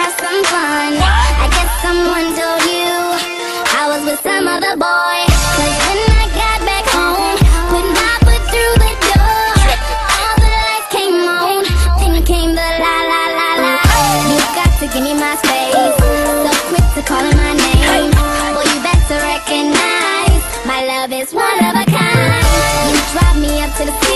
have some fun. I guess someone told you I was with some other boy. 'Cause when I got back home, put my foot through the door, all the lights came on, then came the la la la la. You got to give me my space, so quick to calling my name. Boy, you better recognize my love is one of a kind. You drive me up to the